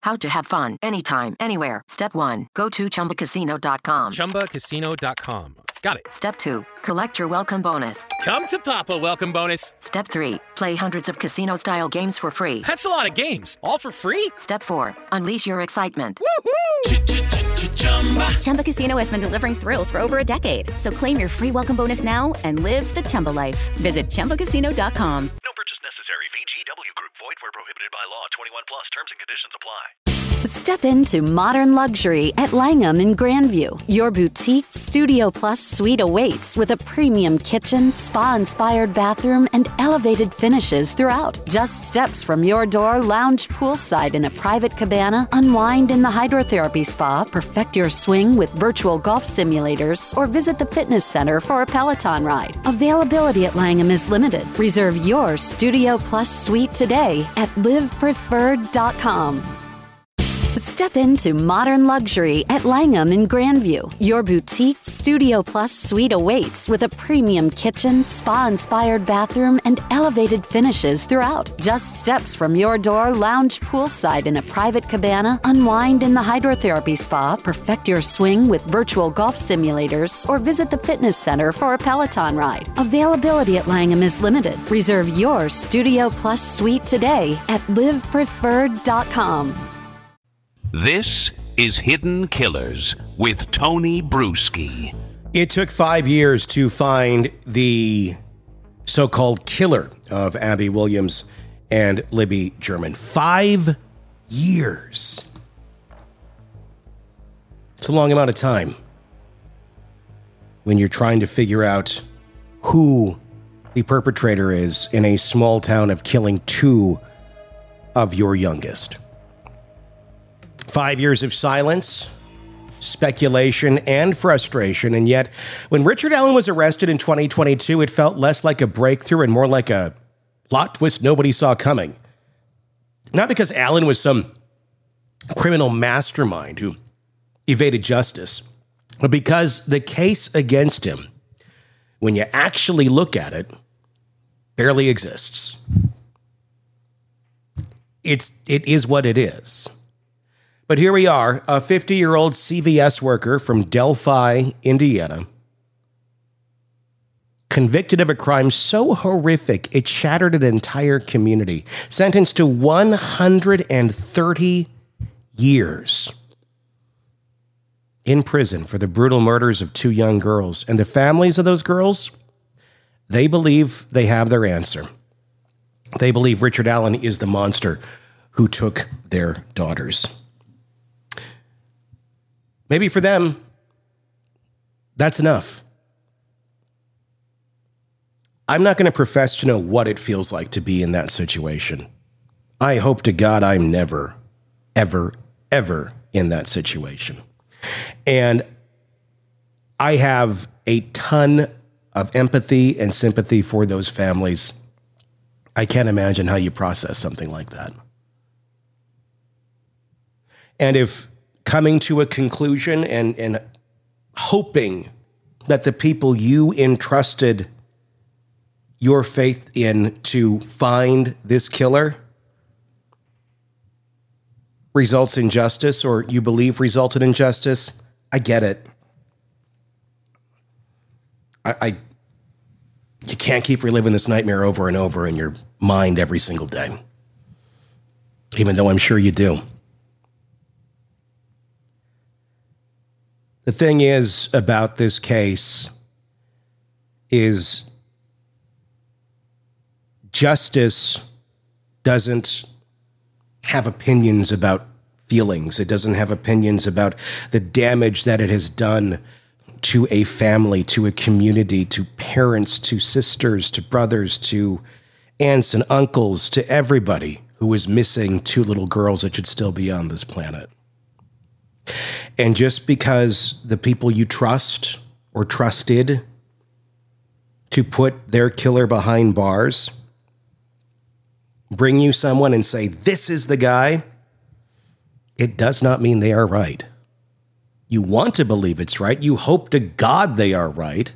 How to have fun anytime, anywhere. Step 1. Go to ChumbaCasino.com. ChumbaCasino.com. Got it. Step 2. Collect your welcome bonus. Come to Papa welcome bonus. Step 3. Play hundreds of casino-style games for free. That's a lot of games. All for free? Step 4. Unleash your excitement. Woohoo! Chumba Casino has been delivering thrills for over a decade. So claim your free welcome bonus now and live the Chumba life. Visit ChumbaCasino.com. No purchase necessary. VGW Group. Void where prohibited by law. 21 plus. Terms and conditions apply. Step into modern luxury at Langham in Grandview. Your boutique Studio Plus suite awaits with a premium kitchen, spa-inspired bathroom, and elevated finishes throughout. Just steps from your door, lounge poolside in a private cabana, unwind in the hydrotherapy spa, perfect your swing with virtual golf simulators, or visit the fitness center for a Peloton ride. Availability at Langham is limited. Reserve your Studio Plus suite today at livepreferred.com. Step into modern luxury at Langham in Grandview. Your boutique Studio Plus suite awaits with a premium kitchen, spa-inspired bathroom, and elevated finishes throughout. Just steps from your door, lounge poolside in a private cabana, unwind in the hydrotherapy spa, perfect your swing with virtual golf simulators, or visit the fitness center for a Peloton ride. Availability at Langham is limited. Reserve your Studio Plus suite today at livepreferred.com. This is Hidden Killers with Tony Bruschi. It took 5 years to find the so-called killer of Abby Williams and Libby German. 5 years. It's a long amount of time when you're trying to figure out who the perpetrator is in a small town of killing 2 of your youngest. 5 years of silence, speculation, and frustration. And yet, when Richard Allen was arrested in 2022, it felt less like a breakthrough and more like a plot twist nobody saw coming. Not because Allen was some criminal mastermind who evaded justice, but because the case against him, when you actually look at it, barely exists. It is what it is. But here we are, a 50-year-old CVS worker from Delphi, Indiana, convicted of a crime so horrific it shattered an entire community, sentenced to 130 years in prison for the brutal murders of 2 young girls. And the families of those girls, they believe they have their answer. They believe Richard Allen is the monster who took their daughters. Maybe for them, that's enough. I'm not going to profess to know what it feels like to be in that situation. I hope to God I'm never, ever, ever in that situation. And I have a ton of empathy and sympathy for those families. I can't imagine how you process something like that. And if coming to a conclusion and hoping that the people you entrusted your faith in to find this killer results in justice, or you believe resulted in justice, I get it. You can't keep reliving this nightmare over and over in your mind every single day, even though I'm sure you do. The thing is about this case is justice doesn't have opinions about feelings. It doesn't have opinions about the damage that it has done to a family, to a community, to parents, to sisters, to brothers, to aunts and uncles, to everybody who is missing 2 little girls that should still be on this planet. And just because the people you trust or trusted to put their killer behind bars bring you someone and say, this is the guy, it does not mean they are right. You want to believe it's right. You hope to God they are right.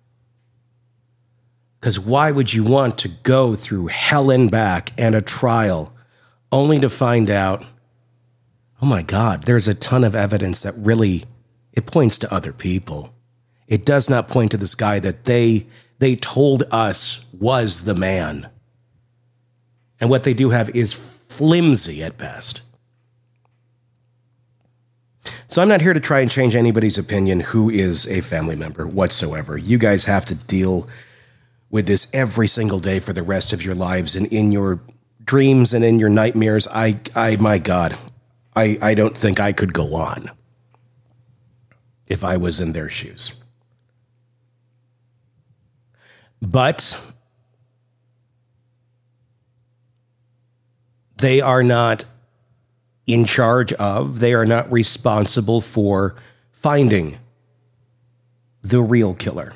Because why would you want to go through hell and back and a trial only to find out oh my God, there's a ton of evidence that really, it points to other people. It does not point to this guy that they told us was the man. And what they do have is flimsy at best. So I'm not here to try and change anybody's opinion who is a family member whatsoever. You guys have to deal with this every single day for the rest of your lives, and in your dreams and in your nightmares. My God, I don't think I could go on if I was in their shoes. But they are not in charge of, they are not responsible for finding the real killer.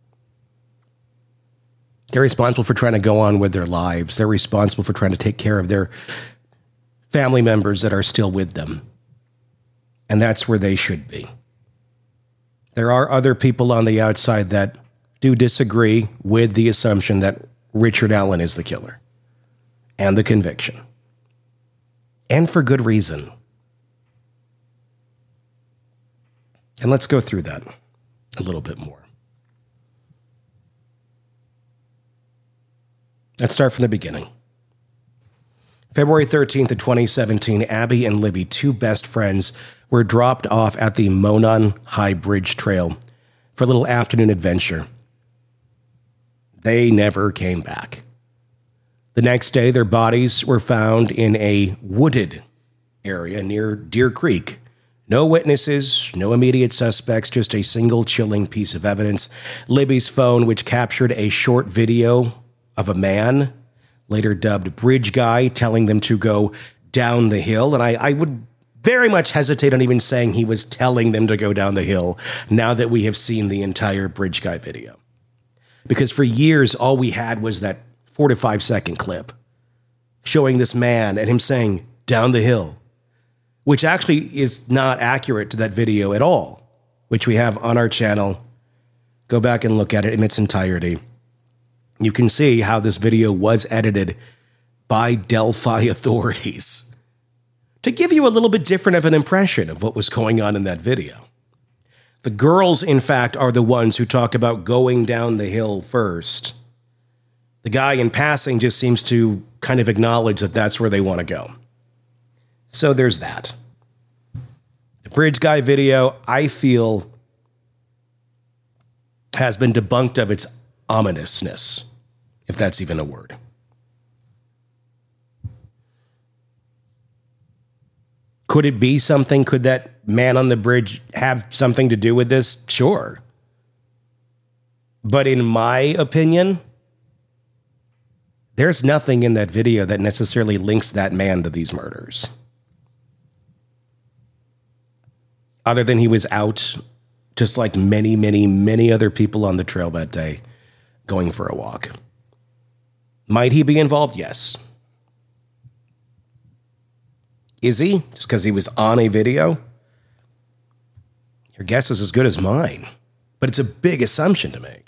They're responsible for trying to go on with their lives. They're responsible for trying to take care of their family members that are still with them. And that's where they should be. There are other people on the outside that do disagree with the assumption that Richard Allen is the killer and the conviction. And for good reason. And let's go through that a little bit more. Let's start from the beginning. February 13th of 2017, Abby and Libby, two best friends, were dropped off at the Monon High Bridge Trail for a little afternoon adventure. They never came back. The next day, their bodies were found in a wooded area near Deer Creek. No witnesses, no immediate suspects, just a single chilling piece of evidence. Libby's phone, which captured a short video of a man, later dubbed Bridge Guy, telling them to go down the hill. And I would very much hesitate on even saying he was telling them to go down the hill now that we have seen the entire Bridge Guy video. Because for years, all we had was that 4 to 5 second clip showing this man and him saying, down the hill, which actually is not accurate to that video at all, which we have on our channel. Go back and look at it in its entirety. You can see how this video was edited by Delphi authorities to give you a little bit different of an impression of what was going on in that video. The girls, in fact, are the ones who talk about going down the hill first. The guy in passing just seems to kind of acknowledge that that's where they want to go. So there's that. The Bridge Guy video, I feel, has been debunked of its ominousness, if that's even a word. Could it be something? Could that man on the bridge have something to do with this? Sure. But in my opinion, there's nothing in that video that necessarily links that man to these murders. Other than he was out, just like many, many, many other people on the trail that day, going for a walk. Might he be involved? Yes. Is he? Just because he was on a video? Your guess is as good as mine. But it's a big assumption to make.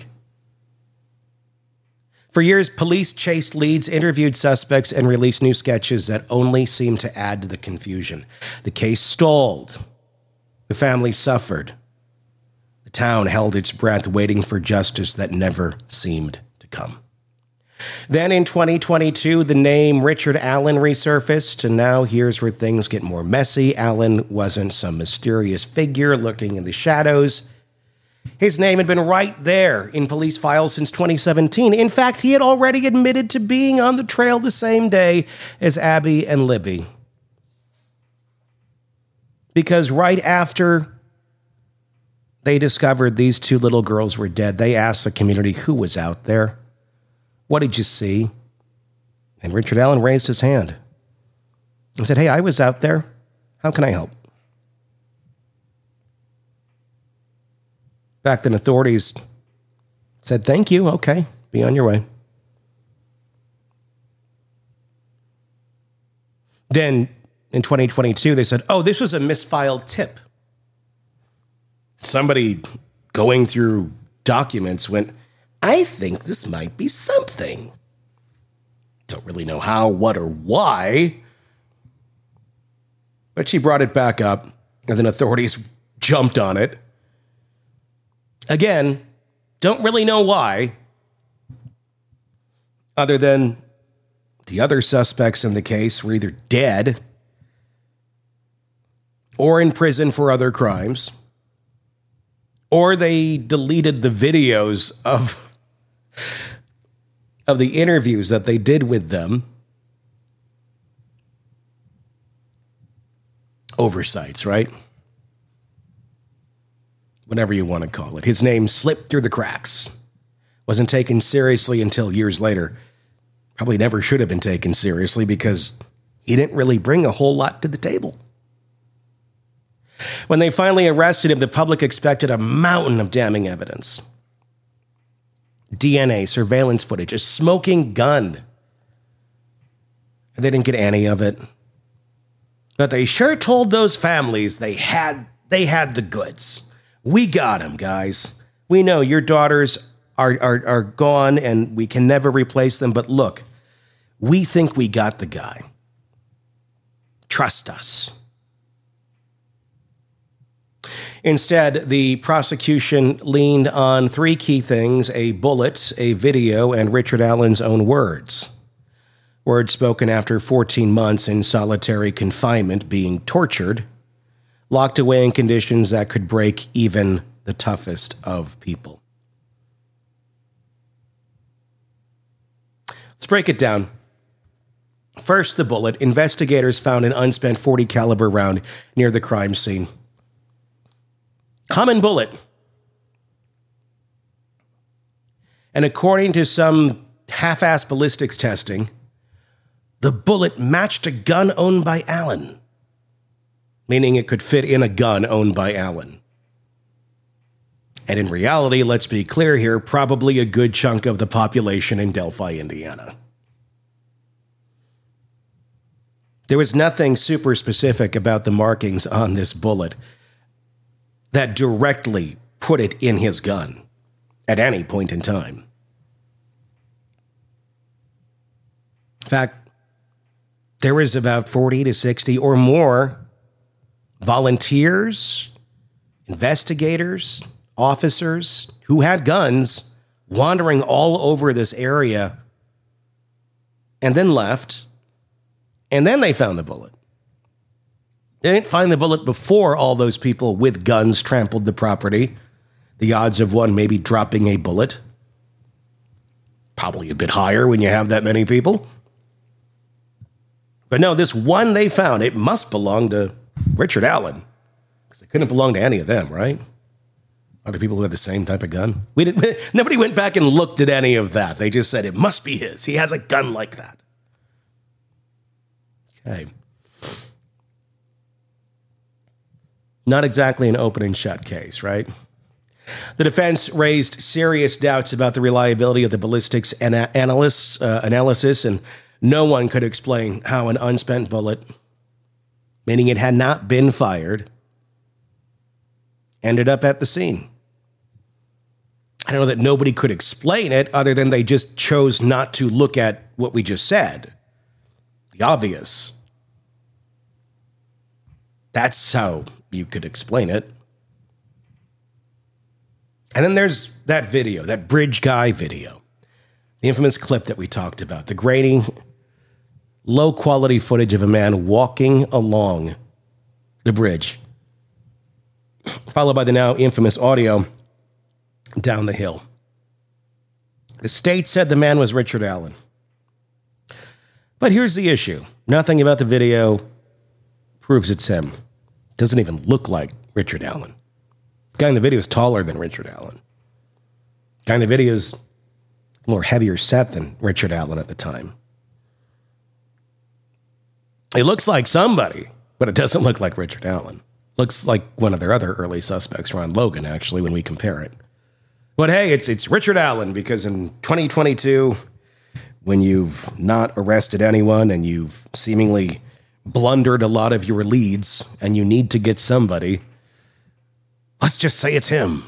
For years, police chased leads, interviewed suspects, and released new sketches that only seemed to add to the confusion. The case stalled. The family suffered. The town held its breath, waiting for justice that never seemed to come. Then in 2022, the name Richard Allen resurfaced, and now here's where things get more messy. Allen wasn't some mysterious figure lurking in the shadows. His name had been right there in police files since 2017. In fact, he had already admitted to being on the trail the same day as Abby and Libby. Because right after they discovered these two little girls were dead, they asked the community who was out there. What did you see? And Richard Allen raised his hand and said, hey, I was out there. How can I help? Back then, authorities said, thank you. Okay, be on your way. Then in 2022, they said, oh, this was a misfiled tip. Somebody going through documents went, I think this might be something. Don't really know how, what, or why. But she brought it back up, and then authorities jumped on it. Again, don't really know why, other than the other suspects in the case were either dead or in prison for other crimes, or they deleted the videos of the interviews that they did with them. Oversights, right? Whatever you want to call it. His name slipped through the cracks. Wasn't taken seriously until years later. Probably never should have been taken seriously because he didn't really bring a whole lot to the table. When they finally arrested him, the public expected a mountain of damning evidence. DNA, surveillance footage, a smoking gun. And they didn't get any of it. But they sure told those families they had the goods. We got them, guys. We know your daughters are gone and we can never replace them. But look, we think we got the guy. Trust us. Instead, the prosecution leaned on three key things: a bullet, a video, and Richard Allen's own words. Words spoken after 14 months in solitary confinement, being tortured, locked away in conditions that could break even the toughest of people. Let's break it down. First, the bullet. Investigators found an unspent .40 caliber round near the crime scene. Common bullet. And according to some half-assed ballistics testing, the bullet matched a gun owned by Allen, meaning it could fit in a gun owned by Allen. And in reality, let's be clear here, probably a good chunk of the population in Delphi, Indiana. There was nothing super specific about the markings on this bullet that directly put it in his gun at any point in time. In fact, there was about 40 to 60 or more volunteers, investigators, officers who had guns wandering all over this area and then left, and then they found the bullet. They didn't find the bullet before all those people with guns trampled the property. The odds of one maybe dropping a bullet, probably a bit higher when you have that many people. But no, this one they found, it must belong to Richard Allen, because it couldn't belong to any of them, right? Other people who had the same type of gun. Nobody went back and looked at any of that. They just said it must be his. He has a gun like that. Okay. Not exactly an open and shut case, right? The defense raised serious doubts about the reliability of the ballistics analysis, and no one could explain how an unspent bullet, meaning it had not been fired, ended up at the scene. I don't know that nobody could explain it other than they just chose not to look at what we just said. The obvious. That's how you could explain it. And then there's that video, that bridge guy video. The infamous clip that we talked about. The grainy, low-quality footage of a man walking along the bridge, followed by the now infamous audio down the hill. The state said the man was Richard Allen. But here's the issue. Nothing about the video proves it's him. Doesn't even look like Richard Allen. The guy in the video is taller than Richard Allen. The guy in the video is more heavier set than Richard Allen at the time. It looks like somebody, but it doesn't look like Richard Allen. Looks like one of their other early suspects, Ron Logan, actually, when we compare it. But hey, it's Richard Allen, because in 2022, when you've not arrested anyone and you've seemingly blundered a lot of your leads and you need to get somebody, let's just say it's him.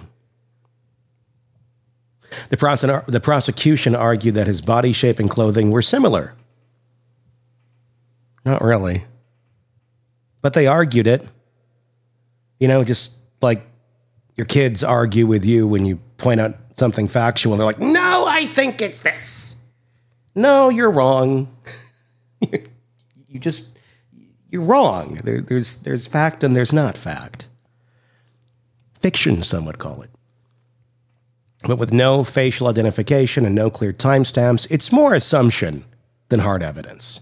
The prosecution argued that his body shape and clothing were similar. Not really. But they argued it. Just like your kids argue with you when you point out something factual. They're like, no, I think it's this. No, you're wrong. You're wrong. There's fact and there's not fact. Fiction, some would call it. But with no facial identification and no clear timestamps, it's more assumption than hard evidence.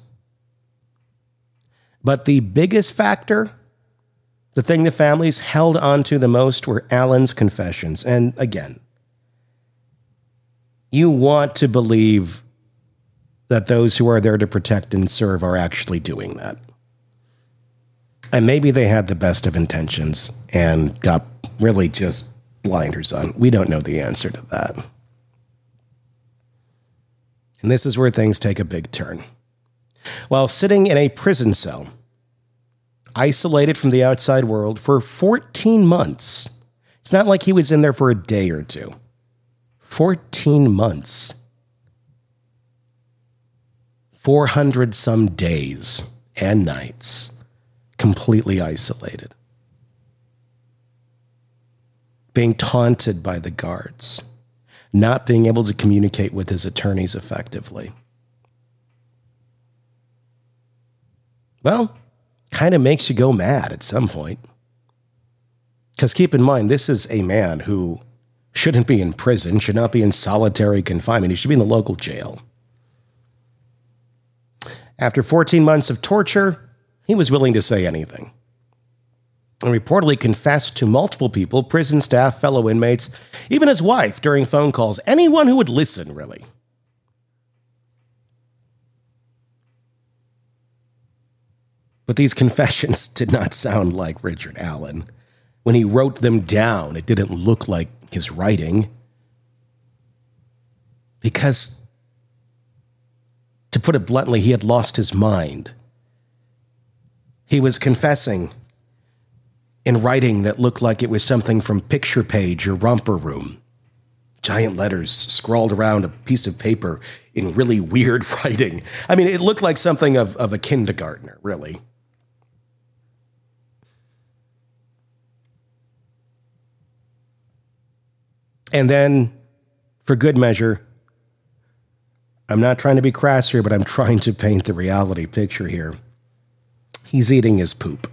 But the biggest factor, the thing the families held onto the most, were Alan's confessions. And again, you want to believe that those who are there to protect and serve are actually doing that. And maybe they had the best of intentions and got really just blinders on. We don't know the answer to that. And this is where things take a big turn. While sitting in a prison cell, isolated from the outside world for 14 months, it's not like he was in there for a day or two. 14 months. 400 some days and nights, completely isolated. Being taunted by the guards, not being able to communicate with his attorneys effectively. Well, kind of makes you go mad at some point. Because keep in mind, this is a man who shouldn't be in prison, should not be in solitary confinement. He should be in the local jail. After 14 months of torture, he was willing to say anything. And reportedly confessed to multiple people, prison staff, fellow inmates, even his wife during phone calls. Anyone who would listen, really. But these confessions did not sound like Richard Allen. When he wrote them down, it didn't look like his writing. Because, to put it bluntly, he had lost his mind. He was confessing in writing that looked like it was something from Picture Page or Romper Room. Giant letters scrawled around a piece of paper in really weird writing. I mean, it looked like something of a kindergartner, really. And then, for good measure, I'm not trying to be crass here, but I'm trying to paint the reality picture here. He's eating his poop.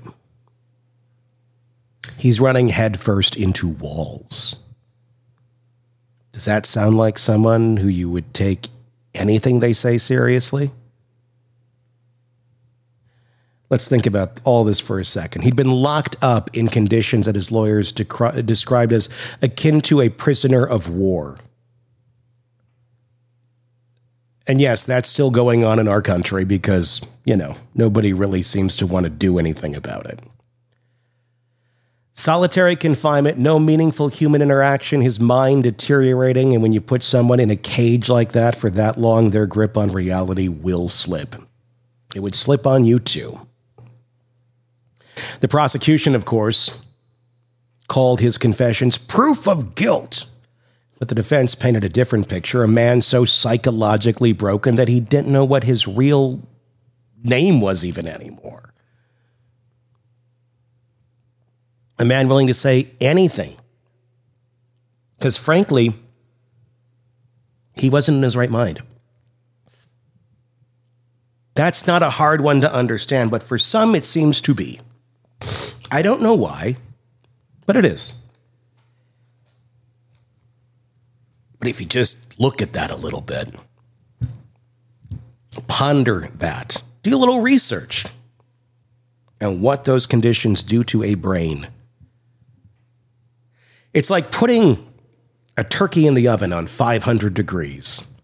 He's running headfirst into walls. Does that sound like someone who you would take anything they say seriously? Let's think about all this for a second. He'd been locked up in conditions that his lawyers described as akin to a prisoner of war. And yes, that's still going on in our country because, nobody really seems to want to do anything about it. Solitary confinement, no meaningful human interaction, his mind deteriorating, and when you put someone in a cage like that for that long, their grip on reality will slip. It would slip on you too. The prosecution, of course, called his confessions proof of guilt. But the defense painted a different picture, a man so psychologically broken that he didn't know what his real name was even anymore. A man willing to say anything. Because frankly, he wasn't in his right mind. That's not a hard one to understand, but for some it seems to be. I don't know why, but it is. But if you just look at that a little bit, ponder that, do a little research on what those conditions do to a brain. It's like putting a turkey in the oven on 500 degrees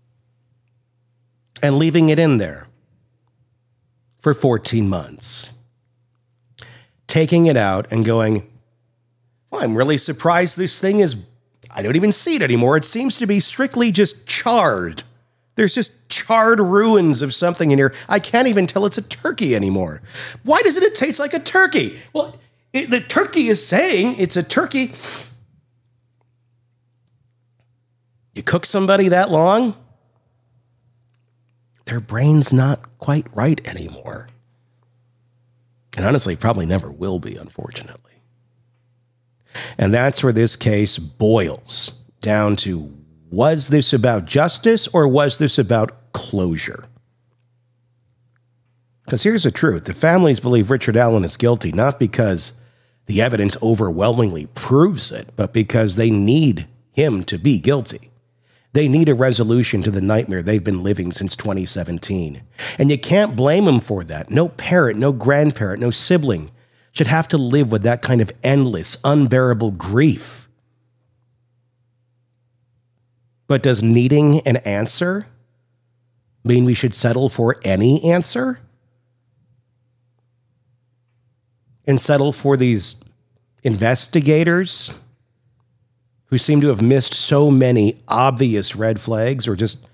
and leaving it in there for 14 months. Taking it out and going, well, I'm really surprised this thing is, I don't even see it anymore. It seems to be strictly just charred. There's just charred ruins of something in here. I can't even tell it's a turkey anymore. Why doesn't it taste like a turkey? Well, the turkey is saying it's a turkey. You cook somebody that long, their brain's not quite right anymore. And honestly, probably never will be, unfortunately. And that's where this case boils down to, was this about justice or was this about closure? Because here's the truth. The families believe Richard Allen is guilty, not because the evidence overwhelmingly proves it, but because they need him to be guilty. They need a resolution to the nightmare they've been living since 2017. And you can't blame them for that. No parent, no grandparent, no sibling should have to live with that kind of endless, unbearable grief. But does needing an answer mean we should settle for any answer? And settle for these investigators who seem to have missed so many obvious red flags or just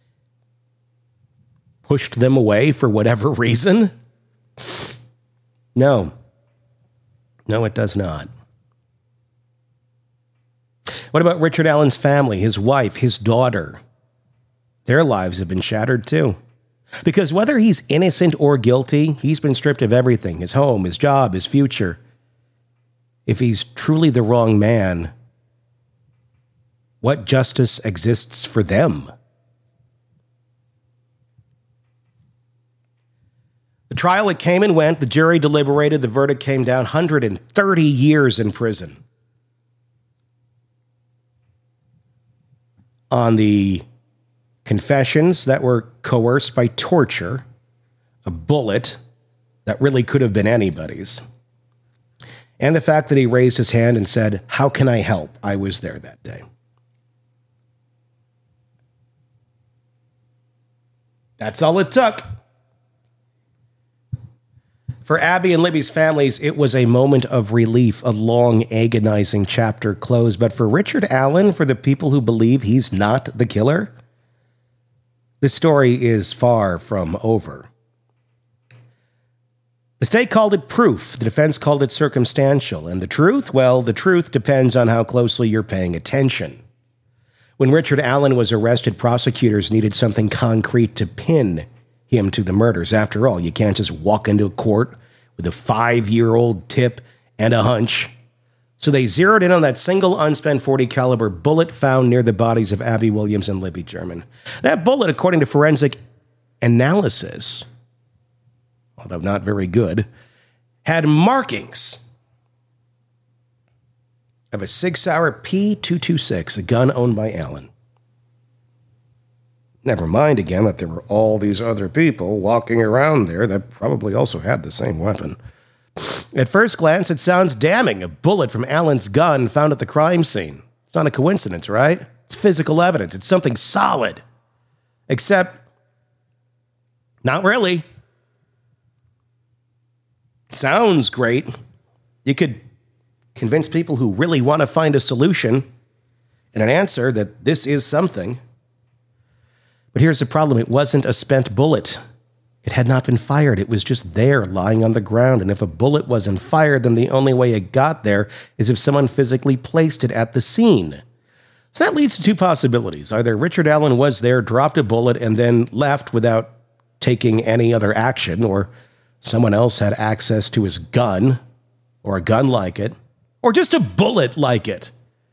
pushed them away for whatever reason? No. No, it does not. What about Richard Allen's family, his wife, his daughter? Their lives have been shattered too. Because whether he's innocent or guilty, he's been stripped of everything, his home, his job, his future. If he's truly the wrong man, what justice exists for them? The trial, it came and went. The jury deliberated. The verdict came down. 130 years in prison. On the confessions that were coerced by torture, a bullet that really could have been anybody's, and the fact that he raised his hand and said, "How can I help? I was there that day." That's all it took. For Abby and Libby's families, it was a moment of relief, a long, agonizing chapter closed. But for Richard Allen, for the people who believe he's not the killer, the story is far from over. The state called it proof. The defense called it circumstantial. And the truth? Well, the truth depends on how closely you're paying attention. When Richard Allen was arrested, prosecutors needed something concrete to pin him to the murders. After all, you can't just walk into a court with a 5-year-old tip and a hunch. So they zeroed in on that single unspent .40 caliber bullet found near the bodies of Abby Williams and Libby German. That bullet, according to forensic analysis, although not very good, had markings of a Sig Sauer P226, a gun owned by Allen. Never mind again that there were all these other people walking around there that probably also had the same weapon. At first glance, it sounds damning. A bullet from Allen's gun found at the crime scene. It's not a coincidence, right? It's physical evidence. It's something solid. Except, not really. Sounds great. You could convince people who really want to find a solution and an answer that this is something. But here's the problem. It wasn't a spent bullet. It had not been fired. It was just there, lying on the ground. And if a bullet wasn't fired, then the only way it got there is if someone physically placed it at the scene. So that leads to two possibilities. Either Richard Allen was there, dropped a bullet, and then left without taking any other action, or someone else had access to his gun, or a gun like it, or just a bullet like it,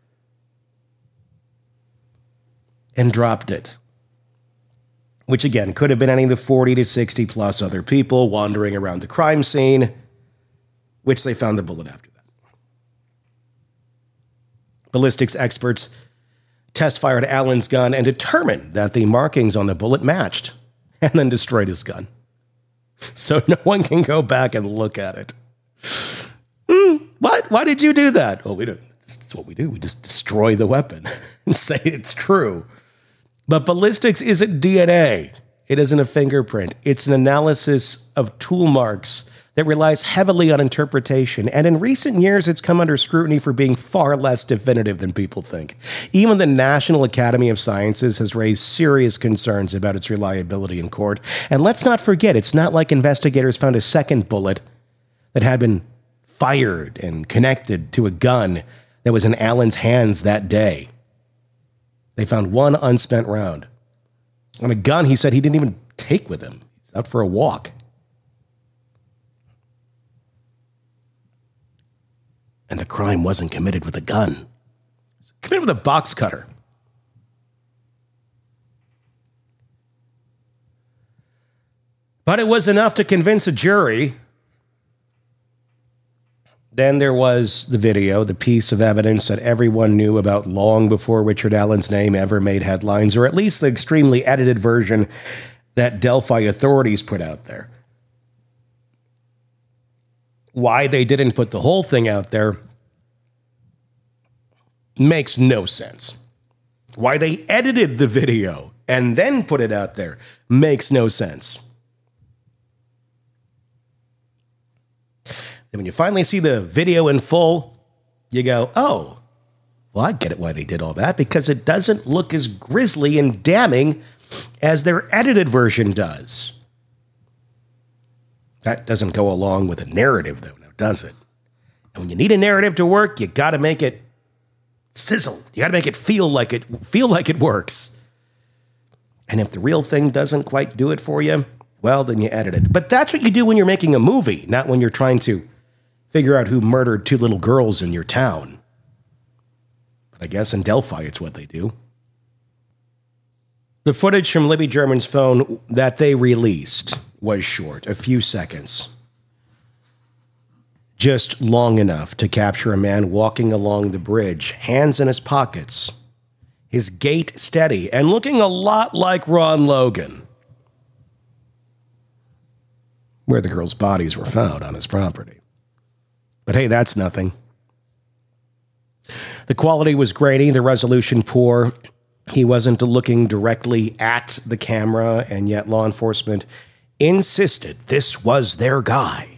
and dropped it. Which, again, could have been any of the 40 to 60 plus other people wandering around the crime scene, which they found the bullet after that. Ballistics experts test-fired Allen's gun and determined that the markings on the bullet matched, and then destroyed his gun. So no one can go back and look at it. What? Why did you do that? Well, we don't. That's what we do. We just destroy the weapon and say it's true. But ballistics isn't DNA. It isn't a fingerprint. It's an analysis of tool marks that relies heavily on interpretation. And in recent years, it's come under scrutiny for being far less definitive than people think. Even the National Academy of Sciences has raised serious concerns about its reliability in court. And let's not forget, it's not like investigators found a second bullet that had been fired and connected to a gun that was in Allen's hands that day. They found one unspent round. On a gun he said he didn't even take with him. He's out for a walk. crime wasn't committed with a gun. It was committed with a box cutter. But it was enough to convince a jury. Then there was the video, the piece of evidence that everyone knew about long before Richard Allen's name ever made headlines, or at least the extremely edited version that Delphi authorities put out there. Why they didn't put the whole thing out there makes no sense. Why they edited the video and then put it out there makes no sense. And when you finally see the video in full, you go, oh, well, I get it why they did all that, because it doesn't look as grisly and damning as their edited version does. That doesn't go along with a narrative, though, now does it? And when you need a narrative to work, you got to make it sizzle. You got to make it feel like it works. And if the real thing doesn't quite do it for you, well, then you edit it. But that's what you do when you're making a movie, not when you're trying to figure out who murdered 2 little girls in your town. But I guess in Delphi, it's what they do. The footage from Libby German's phone that they released was short, a few seconds. Just long enough to capture a man walking along the bridge, hands in his pockets, his gait steady, and looking a lot like Ron Logan, where the girls' bodies were found on his property. But hey, that's nothing. The quality was grainy, the resolution poor. He wasn't looking directly at the camera, and yet law enforcement insisted this was their guy.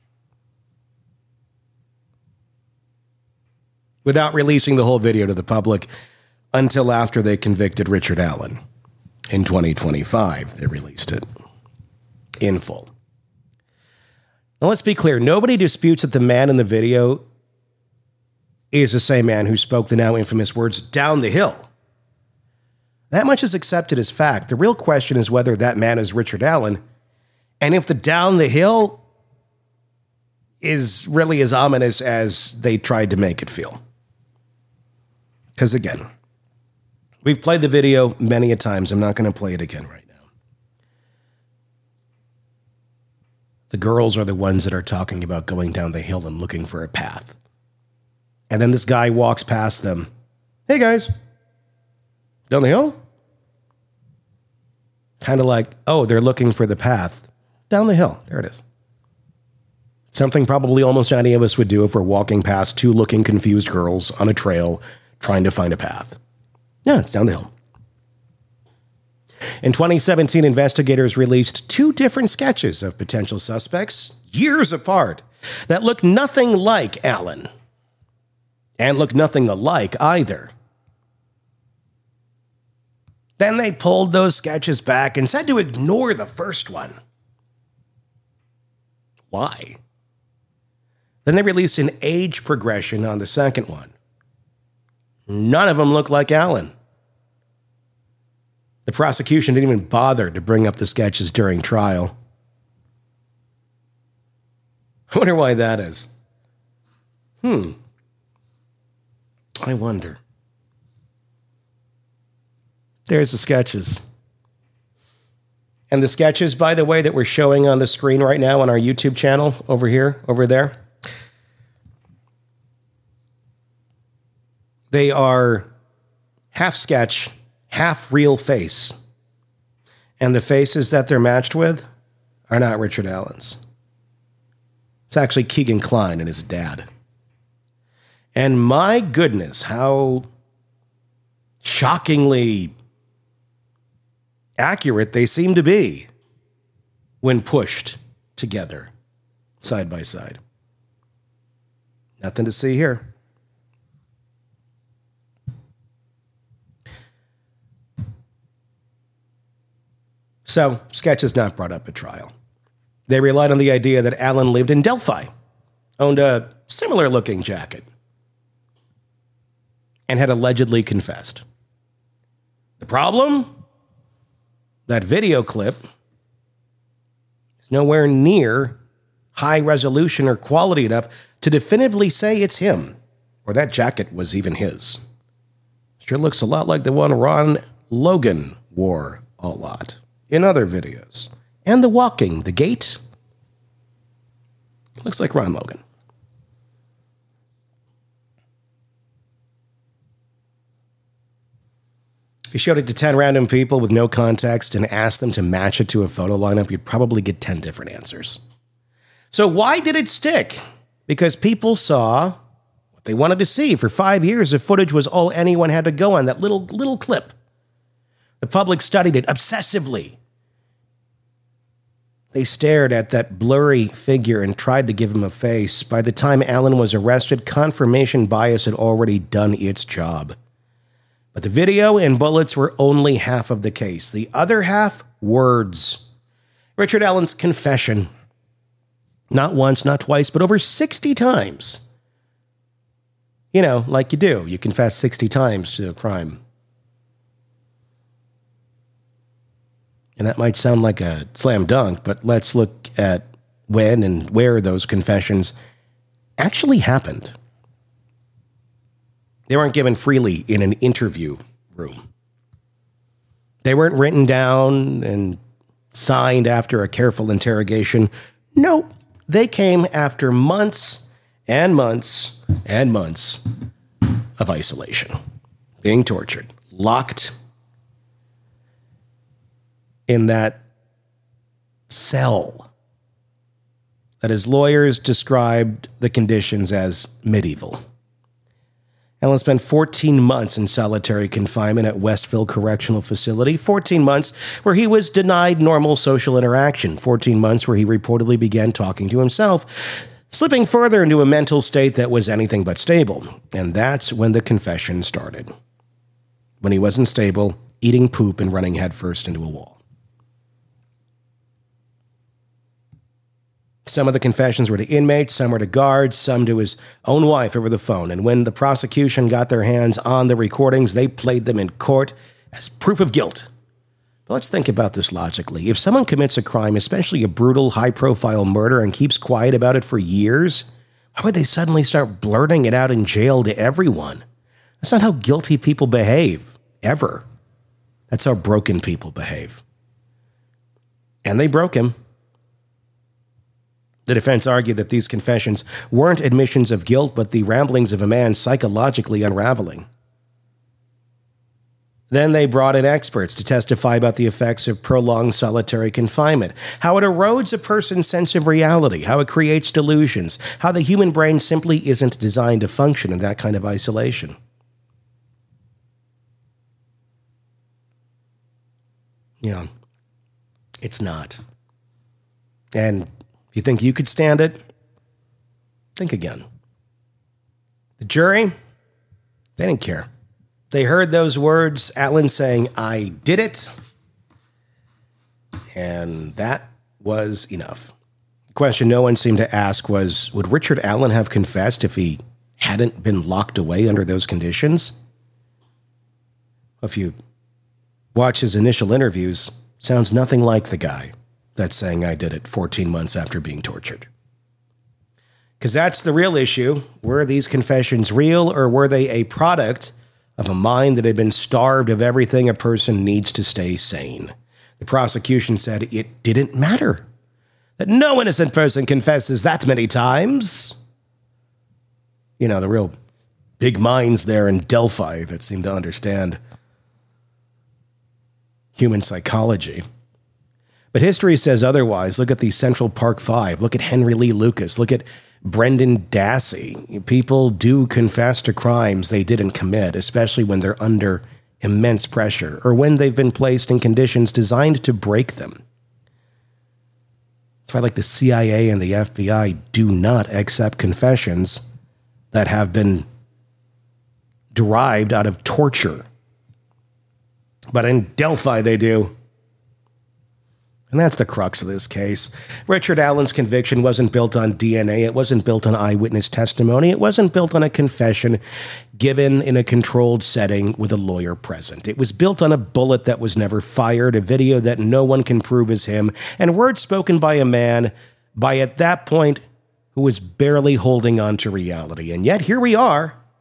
Without releasing the whole video to the public until after they convicted Richard Allen. In 2025, they released it in full. Now, let's be clear. Nobody disputes that the man in the video is the same man who spoke the now infamous words, "down the hill." That much is accepted as fact. The real question is whether that man is Richard Allen, and if the "down the hill" is really as ominous as they tried to make it feel. Because again, we've played the video many a times. I'm not going to play it again right now. The girls are the ones that are talking about going down the hill and looking for a path. And then this guy walks past them. Hey guys, down the hill? Kind of like, oh, they're looking for the path. Down the hill. There it is. Something probably almost any of us would do if we're walking past 2 looking confused girls on a trail trying to find a path. Yeah, it's down the hill. In 2017, investigators released 2 different sketches of potential suspects, years apart, that look nothing like Allen. And look nothing alike either. Then they pulled those sketches back and said to ignore the first one. Why? Then they released an age progression on the second one. None of them look like Allen. The prosecution didn't even bother to bring up the sketches during trial. I wonder why that is. I wonder. There's the sketches. And the sketches, by the way, that we're showing on the screen right now on our YouTube channel, over here, over there, they are half sketch, half real face. And the faces that they're matched with are not Richard Allen's. It's actually Keegan Kline and his dad. And my goodness, how shockingly accurate they seem to be when pushed together, side by side. Nothing to see here. So, sketch is not brought up at trial. They relied on the idea that Allen lived in Delphi, owned a similar-looking jacket, and had allegedly confessed. The problem? That video clip is nowhere near high resolution or quality enough to definitively say it's him. or that jacket was even his. Sure looks a lot like the one Ron Logan wore a lot in other videos. And the walking, the gait, looks like Ron Logan. If you showed it to 10 random people with no context and asked them to match it to a photo lineup, you'd probably get 10 different answers. So why did it stick? Because people saw what they wanted to see. For 5 years, the footage was all anyone had to go on, that little clip. The public studied it obsessively. They stared at that blurry figure and tried to give him a face. By the time Allen was arrested, confirmation bias had already done its job. But the video and bullets were only half of the case. The other half, words. Richard Allen's confession. Not once, not twice, but over 60 times. You know, like you do. You confess 60 times to a crime. And that might sound like a slam dunk, but let's look at when and where those confessions actually happened. They weren't given freely in an interview room. They weren't written down and signed after a careful interrogation. No, they came after months and months and months of isolation, being tortured, locked in that cell that his lawyers described the conditions as medieval. Allen spent 14 months in solitary confinement at Westville Correctional Facility, 14 months where he was denied normal social interaction, 14 months where he reportedly began talking to himself, slipping further into a mental state that was anything but stable. And that's when the confession started. When he wasn't stable, eating poop and running headfirst into a wall. Some of the confessions were to inmates, some were to guards, some to his own wife over the phone. And when the prosecution got their hands on the recordings, they played them in court as proof of guilt. But let's think about this logically. If someone commits a crime, especially a brutal, high-profile murder, and keeps quiet about it for years, why would they suddenly start blurting it out in jail to everyone? That's not how guilty people behave, ever. That's how broken people behave. And they broke him. The defense argued that these confessions weren't admissions of guilt, but the ramblings of a man psychologically unraveling. Then they brought in experts to testify about the effects of prolonged solitary confinement, how it erodes a person's sense of reality, how it creates delusions, how the human brain simply isn't designed to function in that kind of isolation. Yeah, it's not. And if you think you could stand it, think again. The jury, they didn't care. They heard those words, Allen saying, "I did it," and that was enough. The question no one seemed to ask was, would Richard Allen have confessed if he hadn't been locked away under those conditions? If you watch his initial interviews, sounds nothing like the guy that's saying "I did it" 14 months after being tortured. Because that's the real issue. Were these confessions real, or were they a product of a mind that had been starved of everything a person needs to stay sane? The prosecution said it didn't matter, that no innocent person confesses that many times. You know, the real big minds there in Delphi that seem to understand human psychology. But history says otherwise. Look at the Central Park Five. Look at Henry Lee Lucas. Look at Brendan Dassey. People do confess to crimes they didn't commit, especially when they're under immense pressure or when they've been placed in conditions designed to break them. That's why, like, the CIA and the FBI do not accept confessions that have been derived out of torture. But in Delphi, they do. And that's the crux of this case. Richard Allen's conviction wasn't built on DNA. It wasn't built on eyewitness testimony. It wasn't built on a confession given in a controlled setting with a lawyer present. It was built on a bullet that was never fired, a video that no one can prove is him, and words spoken by a man, by at that point, who was barely holding on to reality. And yet here we are,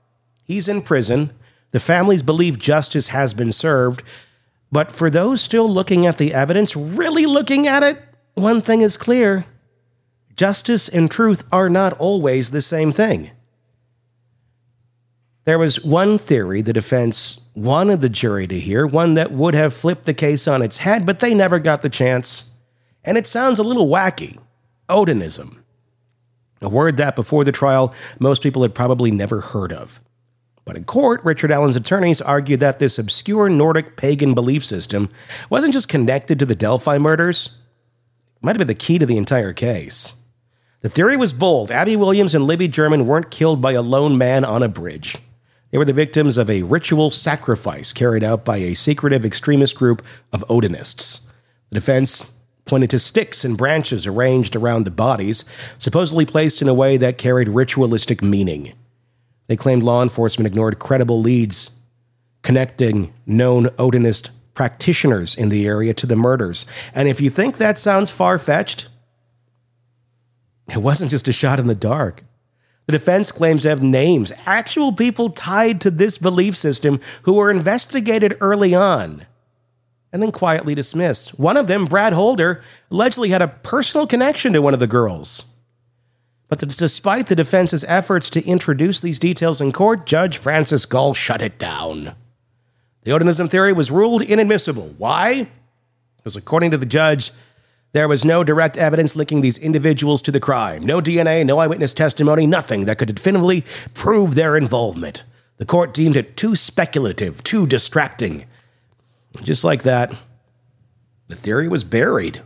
He's in prison. The families believe justice has been served. But for those still looking at the evidence, really looking at it, one thing is clear. Justice and truth are not always the same thing. There was one theory the defense wanted the jury to hear, one that would have flipped the case on its head, but they never got the chance. And it sounds a little wacky. Odinism. A word that before the trial, most people had probably never heard of. But in court, Richard Allen's attorneys argued that this obscure Nordic pagan belief system wasn't just connected to the Delphi murders. It might have been the key to the entire case. The theory was bold. Abby Williams and Libby German weren't killed by a lone man on a bridge. They were the victims of a ritual sacrifice carried out by a secretive extremist group of Odinists. The defense pointed to sticks and branches arranged around the bodies, supposedly placed in a way that carried ritualistic meaning. They claimed law enforcement ignored credible leads connecting known Odinist practitioners in the area to the murders. And if you think that sounds far-fetched, it wasn't just a shot in the dark. The defense claims to have names, actual people tied to this belief system who were investigated early on and then quietly dismissed. One of them, Brad Holder, allegedly had a personal connection to one of the girls. But despite the defense's efforts to introduce these details in court, Judge Francis Gall shut it down. The Odinism theory was ruled inadmissible. Why? Because according to the judge, there was no direct evidence linking these individuals to the crime. No DNA, no eyewitness testimony, nothing that could definitively prove their involvement. The court deemed it too speculative, too distracting. Just like that, the theory was buried.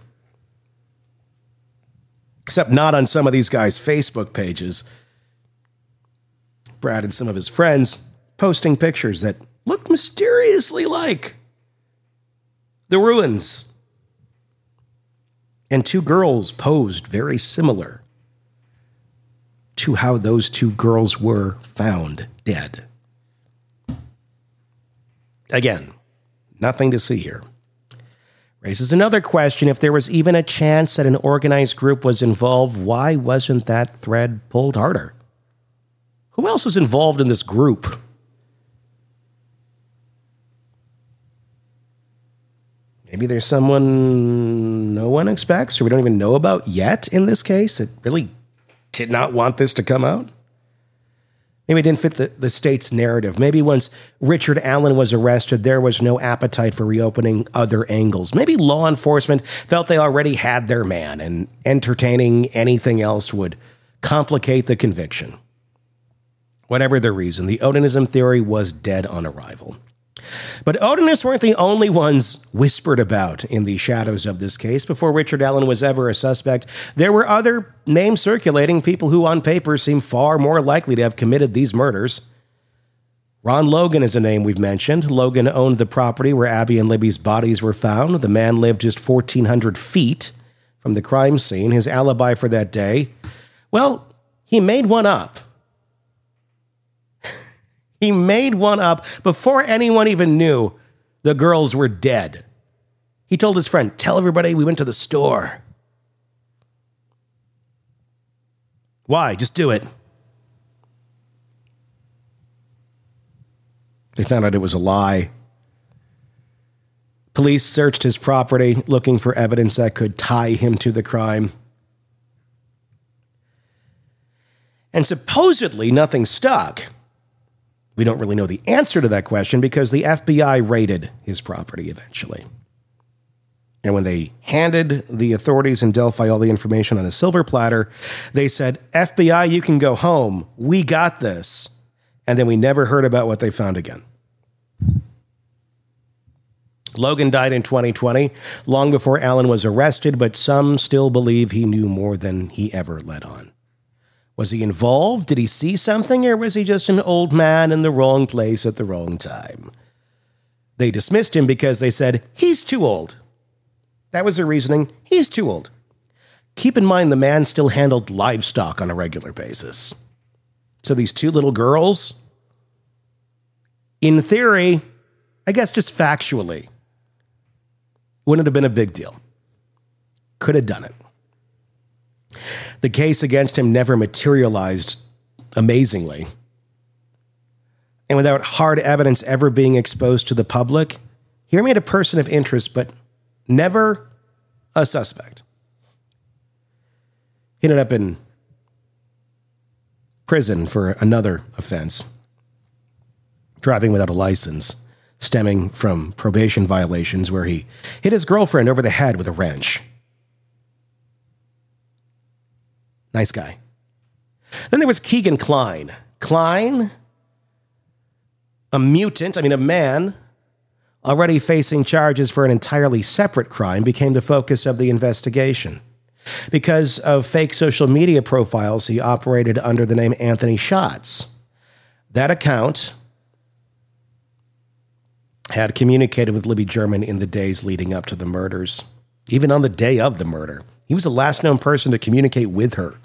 Except not on some of these guys' Facebook pages. Brad and some of his friends posting pictures that look mysteriously like the ruins. And two girls posed very similar to how those two girls were found dead. Again, nothing to see here. Raises another question. If there was even a chance that an organized group was involved, why wasn't that thread pulled harder? Who else was involved in this group? Maybe there's someone no one expects or we don't even know about yet in this case that really did not want this to come out. Maybe it didn't fit the state's narrative. Maybe once Richard Allen was arrested, there was no appetite for reopening other angles. Maybe law enforcement felt they already had their man, and entertaining anything else would complicate the conviction. Whatever the reason, the Odinism theory was dead on arrival. But Odinists weren't the only ones whispered about in the shadows of this case. Before Richard Allen was ever a suspect, there were other names circulating, people who on paper seem far more likely to have committed these murders. Ron Logan is a name we've mentioned. Logan owned the property where Abby and Libby's bodies were found. The man lived just 1,400 feet from the crime scene. His alibi for that day, well, he made one up. He made one up before anyone even knew the girls were dead. He told his friend, "Tell everybody we went to the store." Why? Just do it. They found out it was a lie. Police searched his property looking for evidence that could tie him to the crime. And supposedly nothing stuck. We don't really know the answer to that question because the FBI raided his property eventually. And when they handed the authorities in Delphi all the information on a silver platter, they said, "FBI, you can go home. We got this." And then we never heard about what they found again. Logan died in 2020, long before Allen was arrested, but some still believe he knew more than he ever let on. Was he involved? Did he see something? Or was he just an old man in the wrong place at the wrong time? They dismissed him because they said, he's too old. That was their reasoning. He's too old. Keep in mind, the man still handled livestock on a regular basis. So these two little girls, in theory, I guess just factually, wouldn't have been a big deal. Could have done it. The case against him never materialized, amazingly. and without hard evidence ever being exposed to the public, he remained a person of interest, but never a suspect. He ended up in prison for another offense, driving without a license, stemming from probation violations where he hit his girlfriend over the head with a wrench. Nice guy. Then there was Keegan Kline. Kline, a man, already facing charges for an entirely separate crime, became the focus of the investigation. Because of fake social media profiles, he operated under the name Anthony Shots. That account had communicated with Libby German in the days leading up to the murders. Even on the day of the murder, he was the last known person to communicate with her.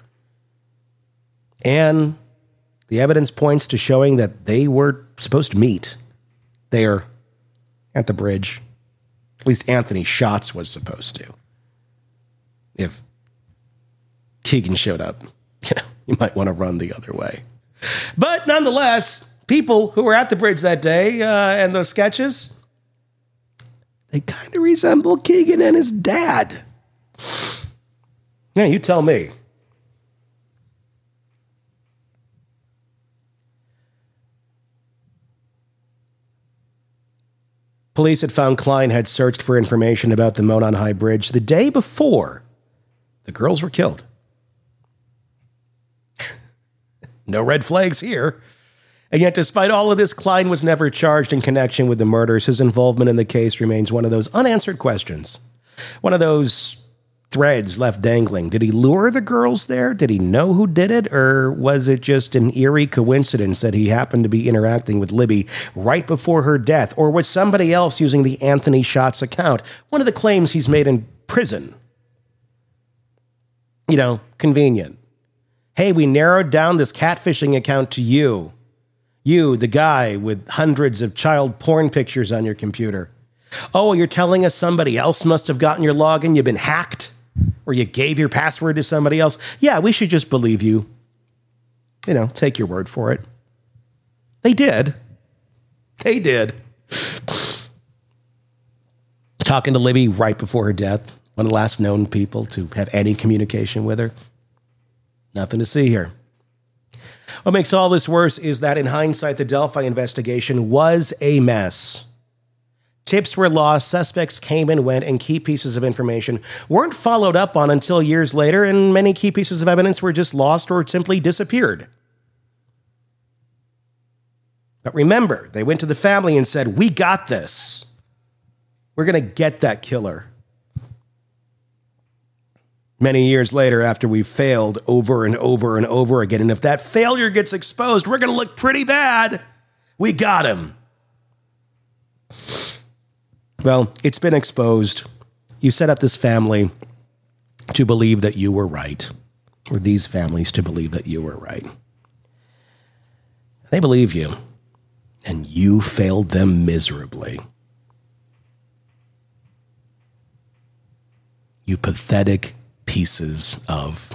And the evidence points to showing that they were supposed to meet there at the bridge. At least Anthony Shots was supposed to. If Keegan showed up, you might want to run the other way. But nonetheless, people who were at the bridge that day and those sketches, they kind of resemble Keegan and his dad. Yeah, you tell me. Police had found Kline had searched for information about the Monon High Bridge the day before the girls were killed. No red flags here. And yet, despite all of this, Kline was never charged in connection with the murders. His involvement in the case remains one of those unanswered questions. One of those threads left dangling. Did he lure the girls there? Did he know who did it? Or was it just an eerie coincidence that he happened to be interacting with Libby right before her death? Or was somebody else using the Anthony Shots account? One of the claims he's made in prison. Convenient. Hey, we narrowed down this catfishing account to you. You, the guy with hundreds of child porn pictures on your computer. Oh, you're telling us somebody else must have gotten your login? You've been hacked? Or you gave your password to somebody else? Yeah, we should just believe you. Take your word for it. They did. Talking to Libby right before her death, one of the last known people to have any communication with her. Nothing to see here. What makes all this worse is that in hindsight, the Delphi investigation was a mess. Tips were lost, suspects came and went, and key pieces of information weren't followed up on until years later, and many key pieces of evidence were just lost or simply disappeared. But remember, they went to the family and said, "We got this. We're going to get that killer." Many years later, after we've failed over and over and over again, and if that failure gets exposed, we're going to look pretty bad. We got him. Well, it's been exposed. You set up this family to believe that you were right, or these families to believe that you were right. They believe you, and you failed them miserably. You pathetic pieces of,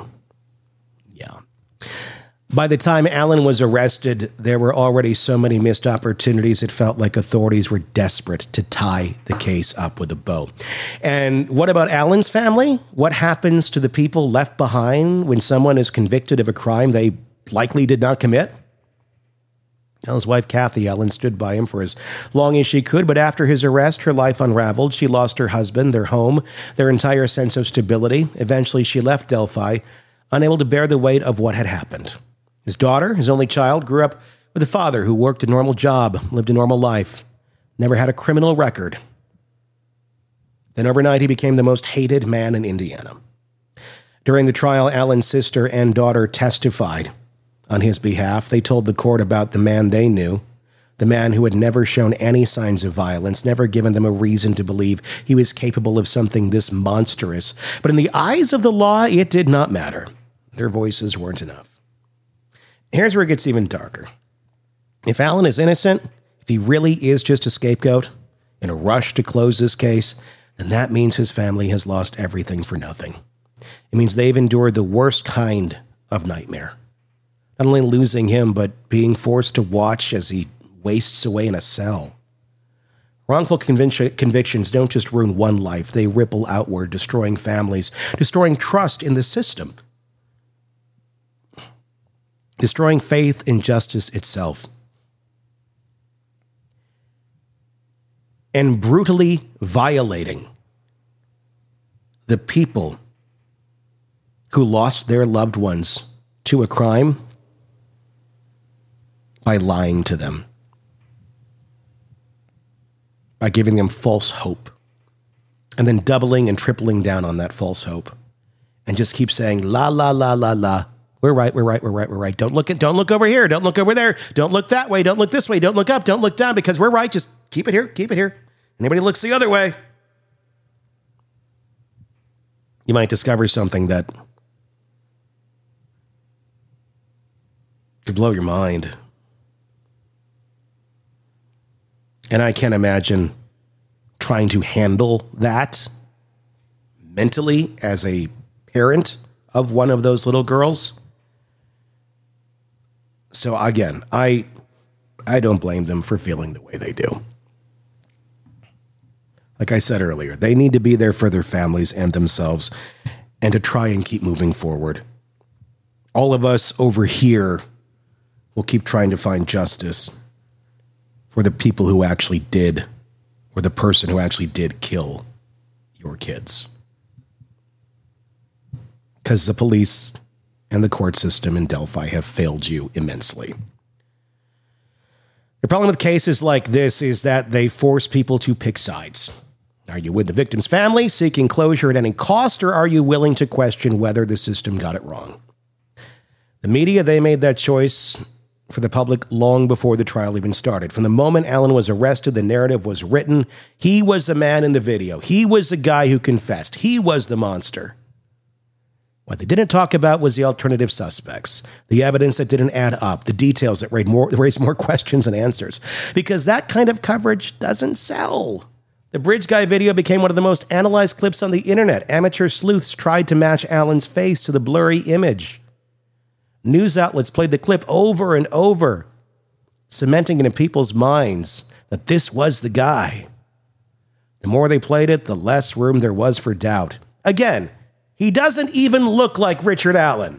By the time Allen was arrested, there were already so many missed opportunities, it felt like authorities were desperate to tie the case up with a bow. And what about Allen's family? What happens to the people left behind when someone is convicted of a crime they likely did not commit? Well, his wife, Kathy Allen, stood by him for as long as she could, but after his arrest, her life unraveled. She lost her husband, their home, their entire sense of stability. Eventually, she left Delphi, unable to bear the weight of what had happened. His daughter, his only child, grew up with a father who worked a normal job, lived a normal life, never had a criminal record. Then overnight, he became the most hated man in Indiana. During the trial, Allen's sister and daughter testified on his behalf. They told the court about the man they knew, the man who had never shown any signs of violence, never given them a reason to believe he was capable of something this monstrous. But in the eyes of the law, it did not matter. Their voices weren't enough. Here's where it gets even darker. If Allen is innocent, if he really is just a scapegoat in a rush to close this case, then that means his family has lost everything for nothing. It means they've endured the worst kind of nightmare. Not only losing him, but being forced to watch as he wastes away in a cell. Wrongful convictions don't just ruin one life, they ripple outward, destroying families, destroying trust in the system, destroying faith in justice itself, and brutally violating the people who lost their loved ones to a crime by lying to them, by giving them false hope, and then doubling and tripling down on that false hope, and just keep saying, la, la, la, la, la. We're right, we're right, we're right, we're right. Don't look over here. Don't look over there. Don't look that way. Don't look this way. Don't look up. Don't look down because we're right. Just keep it here. Keep it here. Anybody looks the other way, you might discover something that could blow your mind. And I can't imagine trying to handle that mentally as a parent of one of those little girls. So again, I don't blame them for feeling the way they do. Like I said earlier, they need to be there for their families and themselves and to try and keep moving forward. All of us over here will keep trying to find justice for the people who actually did, or the person who actually did kill your kids. Because the police and the court system in Delphi have failed you immensely. The problem with cases like this is that they force people to pick sides. Are you with the victim's family, seeking closure at any cost, or are you willing to question whether the system got it wrong? The media, they made that choice for the public long before the trial even started. From the moment Alan was arrested, the narrative was written. He was the man in the video. He was the guy who confessed. He was the monster. What they didn't talk about was the alternative suspects, the evidence that didn't add up, the details that raised more questions than answers, because that kind of coverage doesn't sell. The Bridge Guy video became one of the most analyzed clips on the internet. Amateur sleuths tried to match Alan's face to the blurry image. News outlets played the clip over and over, cementing it in people's minds that this was the guy. The more they played it, the less room there was for doubt. Again, he doesn't even look like Richard Allen.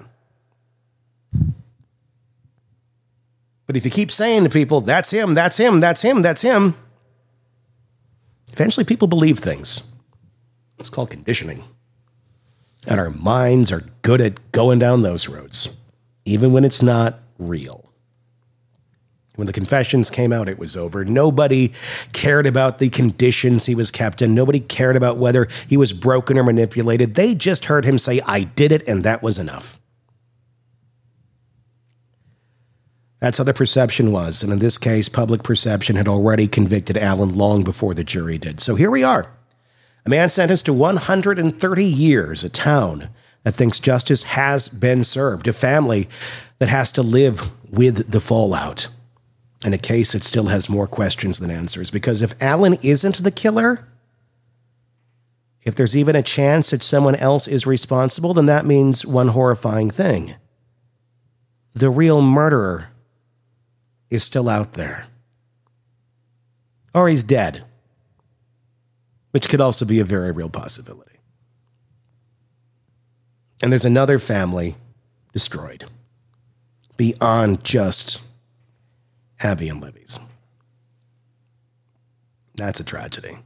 But if you keep saying to people, that's him, that's him, that's him, that's him, eventually people believe things. It's called conditioning. And our minds are good at going down those roads, even when it's not real. When the confessions came out, it was over. Nobody cared about the conditions he was kept in. Nobody cared about whether he was broken or manipulated. They just heard him say, I did it, and that was enough. That's how the perception was. And in this case, public perception had already convicted Alan long before the jury did. So here we are. A man sentenced to 130 years, a town that thinks justice has been served, a family that has to live with the fallout, and a case that still has more questions than answers. Because if Alan isn't the killer, if there's even a chance that someone else is responsible, then that means one horrifying thing. The real murderer is still out there. Or he's dead, which could also be a very real possibility. And there's another family destroyed beyond just Abby and Libby's. That's a tragedy.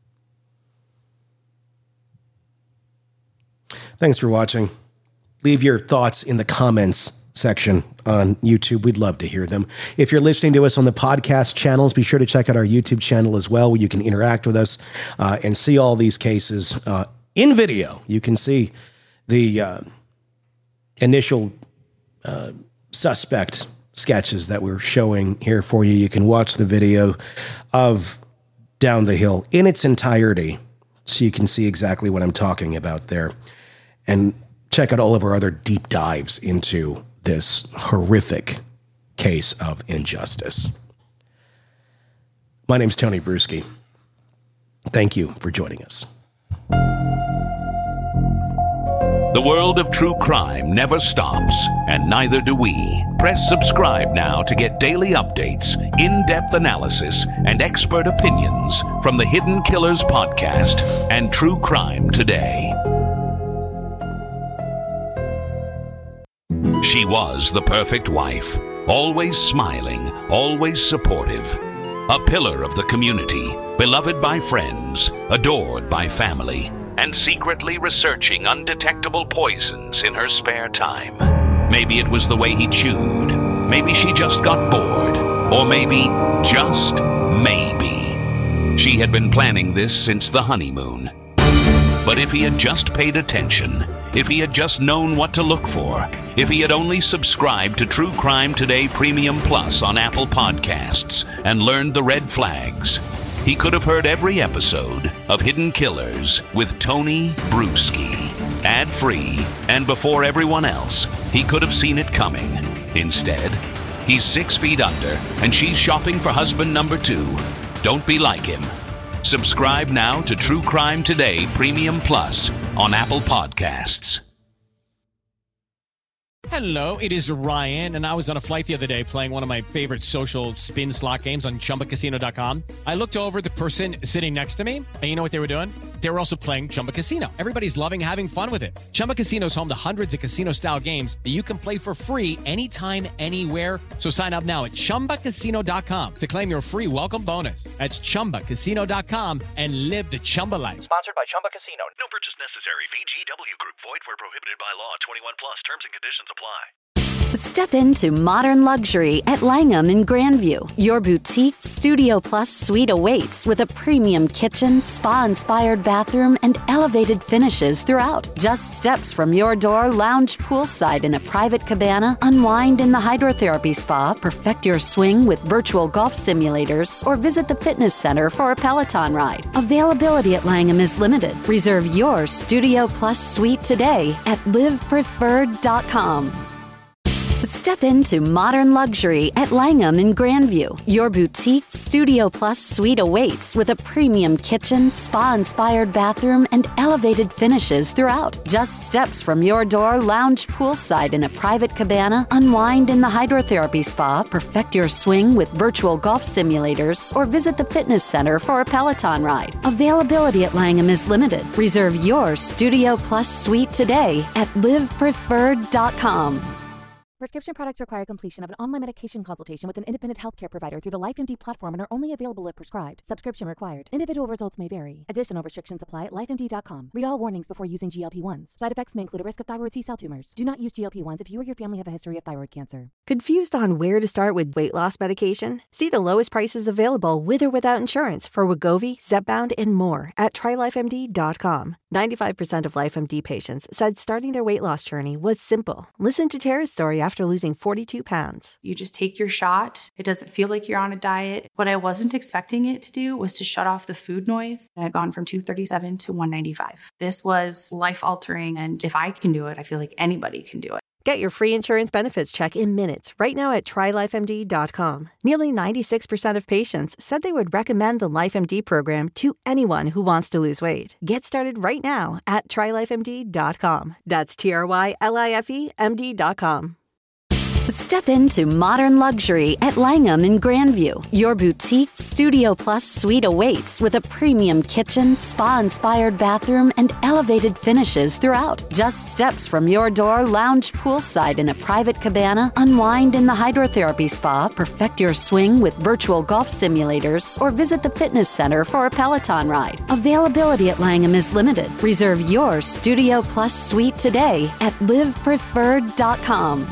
Thanks for watching. Leave your thoughts in the comments section on YouTube. We'd love to hear them. If you're listening to us on the podcast channels, be sure to check out our YouTube channel as well, where you can interact with us and see all these cases in video. You can see the initial suspect sketches that we're showing here for you. You can watch the video of Down the Hill in its entirety, so you can see exactly what I'm talking about there. And check out all of our other deep dives into this horrific case of injustice. My name's Tony Bruschi. Thank you for joining us. The world of true crime never stops, and neither do we. Press subscribe now to get daily updates, in-depth analysis, and expert opinions from the Hidden Killers podcast and True Crime Today. She was the perfect wife, always smiling, always supportive. A pillar of the community, beloved by friends, adored by family, and secretly researching undetectable poisons in her spare time. Maybe it was the way he chewed. Maybe she just got bored. Or maybe, just maybe, she had been planning this since the honeymoon. But if he had just paid attention, if he had just known what to look for, if he had only subscribed to True Crime Today Premium Plus on Apple Podcasts and learned the red flags, he could have heard every episode of Hidden Killers with Tony Bruschi, ad-free, and before everyone else. He could have seen it coming. Instead, he's 6 feet under, and she's shopping for husband number 2. Don't be like him. Subscribe now to True Crime Today Premium Plus on Apple Podcasts. Hello, it is Ryan, and I was on a flight the other day playing one of my favorite social spin slot games on ChumbaCasino.com. I looked over at the person sitting next to me, and you know what they were doing? They were also playing Chumba Casino. Everybody's loving having fun with it. Chumba Casino is home to hundreds of casino-style games that you can play for free anytime, anywhere. So sign up now at ChumbaCasino.com to claim your free welcome bonus. That's ChumbaCasino.com and live the Chumba life. Sponsored by Chumba Casino. No purchase necessary. VGW Group. Void where prohibited by law. 21 plus. Terms and conditions apply. Step into modern luxury at Langham in Grandview. Your boutique Studio Plus suite awaits with a premium kitchen, spa-inspired bathroom, and elevated finishes throughout. Just steps from your door, lounge poolside in a private cabana, unwind in the hydrotherapy spa, perfect your swing with virtual golf simulators, or visit the fitness center for a Peloton ride. Availability at Langham is limited. Reserve your Studio Plus suite today at livepreferred.com. Step into modern luxury at Langham in Grandview. Your boutique Studio Plus suite awaits with a premium kitchen, spa-inspired bathroom, and elevated finishes throughout. Just steps from your door, lounge poolside in a private cabana, unwind in the hydrotherapy spa, perfect your swing with virtual golf simulators, or visit the fitness center for a Peloton ride. Availability at Langham is limited. Reserve your Studio Plus suite today at livepreferred.com. Prescription products require completion of an online medication consultation with an independent healthcare provider through the LifeMD platform and are only available if prescribed. Subscription required. Individual results may vary. Additional restrictions apply at lifemd.com. Read all warnings before using GLP-1s. Side effects may include a risk of thyroid C-cell tumors. Do not use GLP-1s if you or your family have a history of thyroid cancer. Confused on where to start with weight loss medication? See the lowest prices available with or without insurance for Wegovy, Zepbound, and more at trylifemd.com. 95% of LifeMD patients said starting their weight loss journey was simple. Listen to Tara's story after losing 42 pounds. You just take your shot. It doesn't feel like you're on a diet. What I wasn't expecting it to do was to shut off the food noise. I had gone from 237 to 195. This was life-altering, and if I can do it, I feel like anybody can do it. Get your free insurance benefits check in minutes right now at trylifemd.com. Nearly 96% of patients said they would recommend the LifeMD program to anyone who wants to lose weight. Get started right now at trylifemd.com. That's TRYLIFEMD.com. Step into modern luxury at Langham in Grandview. Your boutique Studio Plus suite awaits with a premium kitchen, spa-inspired bathroom, and elevated finishes throughout. Just steps from your door, lounge poolside in a private cabana, unwind in the hydrotherapy spa, perfect your swing with virtual golf simulators, or visit the fitness center for a Peloton ride. Availability at Langham is limited. Reserve your Studio Plus suite today at livepreferred.com.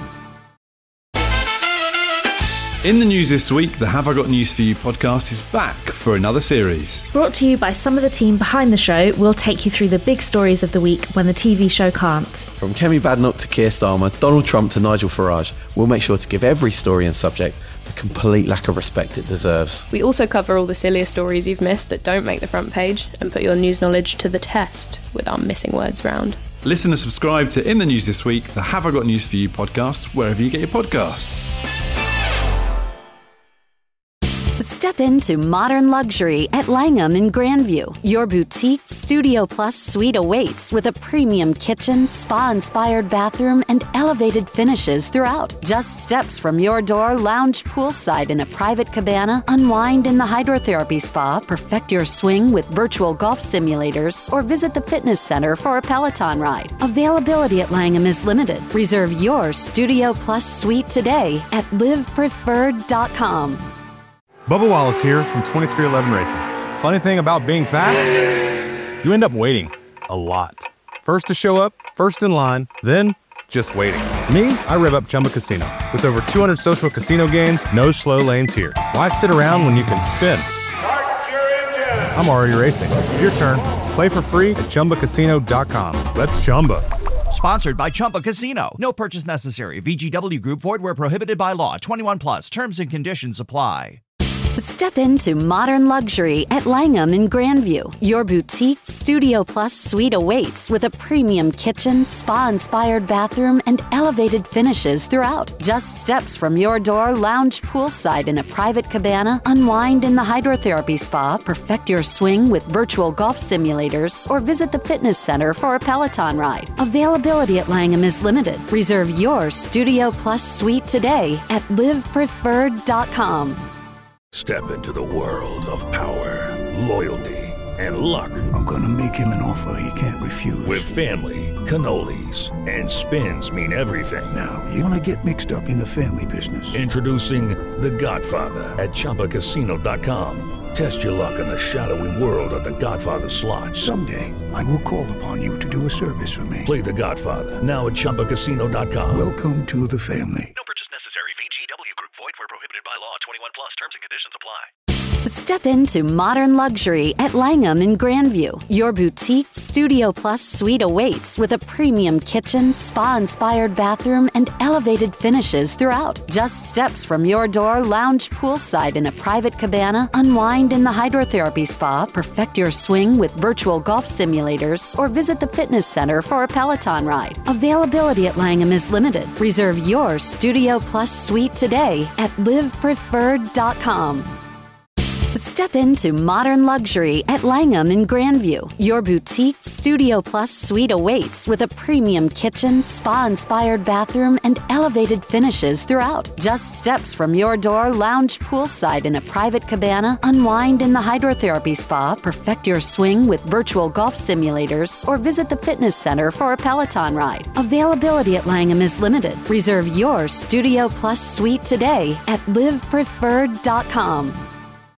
In the news this week, the Have I Got News For You podcast is back for another series. Brought to you by some of the team behind the show, we'll take you through the big stories of the week when the TV show can't. From Kemi Badnoch to Keir Starmer, Donald Trump to Nigel Farage, we'll make sure to give every story and subject the complete lack of respect it deserves. We also cover all the sillier stories you've missed that don't make the front page and put your news knowledge to the test with our missing words round. Listen and subscribe to In the News This Week, the Have I Got News For You podcast, wherever you get your podcasts. Step into modern luxury at Langham in Grandview. Your boutique Studio Plus suite awaits with a premium kitchen, spa-inspired bathroom, and elevated finishes throughout. Just steps from your door, lounge poolside in a private cabana, unwind in the hydrotherapy spa, perfect your swing with virtual golf simulators, or visit the fitness center for a Peloton ride. Availability at Langham is limited. Reserve your Studio Plus suite today at livepreferred.com. Bubba Wallace here from 2311 Racing. Funny thing about being fast, you end up waiting a lot. First to show up, first in line, then just waiting. Me, I rev up Chumba Casino. With over 200 social casino games, no slow lanes here. Why sit around when you can spin? I'm already racing. Your turn. Play for free at ChumbaCasino.com. Let's Chumba. Sponsored by Chumba Casino. No purchase necessary. VGW Group. Void where prohibited by law. 21 plus. Terms and conditions apply. Step into modern luxury at Langham in Grandview. Your boutique Studio Plus suite awaits with a premium kitchen, spa-inspired bathroom, and elevated finishes throughout. Just steps from your door, lounge poolside in a private cabana, unwind in the hydrotherapy spa, perfect your swing with virtual golf simulators, or visit the fitness center for a Peloton ride. Availability at Langham is limited. Reserve your Studio Plus suite today at livepreferred.com. Step into the world of power, loyalty, and luck. I'm gonna make him an offer he can't refuse. With family, cannolis, and spins mean everything. Now, you wanna get mixed up in the family business. Introducing The Godfather at ChumbaCasino.com. Test your luck in the shadowy world of The Godfather slot. Someday, I will call upon you to do a service for me. Play The Godfather now at ChumbaCasino.com. Welcome to the family. No purchase necessary. VGW Group. Void where prohibited by law. 21 plus. Terms and conditions apply. Step into modern luxury at Langham in Grandview. Your boutique Studio Plus suite awaits with a premium kitchen, spa-inspired bathroom, and elevated finishes throughout. Just steps from your door, lounge poolside in a private cabana, unwind in the hydrotherapy spa, perfect your swing with virtual golf simulators, or visit the fitness center for a Peloton ride. Availability at Langham is limited. Reserve your Studio Plus suite today at livepreferred.com. Step into modern luxury at Langham in Grandview. Your boutique Studio Plus suite awaits with a premium kitchen, spa-inspired bathroom, and elevated finishes throughout. Just steps from your door, lounge poolside in a private cabana, unwind in the hydrotherapy spa, perfect your swing with virtual golf simulators, or visit the fitness center for a Peloton ride. Availability at Langham is limited. Reserve your Studio Plus suite today at livepreferred.com.